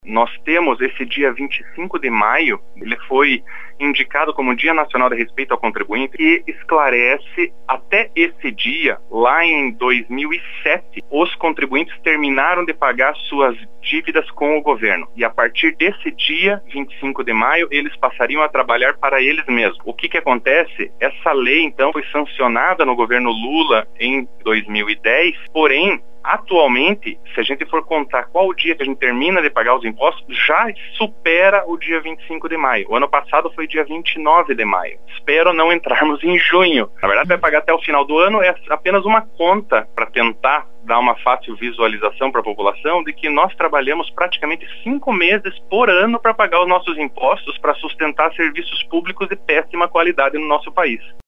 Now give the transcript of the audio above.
Nós temos esse dia 25 de maio, ele foi indicado como Dia Nacional de Respeito ao Contribuinte, que esclarece até esse dia, lá em 2007, os contribuintes terminaram de pagar suas dívidas com o governo. E a partir desse dia, 25 de maio, eles passariam a trabalhar para eles mesmos. O que acontece? Essa lei, então, foi sancionada no governo Lula em 2010, porém, atualmente, se a gente for contar qual o dia que a gente termina de pagar os impostos, já supera o dia 25 de maio. O ano passado foi dia 29 de maio. Espero não entrarmos em junho. Na verdade, vai pagar até o final do ano, é apenas uma conta para tentar dar uma fácil visualização para a população de que nós trabalhamos praticamente 5 meses por ano para pagar os nossos impostos, para sustentar serviços públicos de péssima qualidade no nosso país.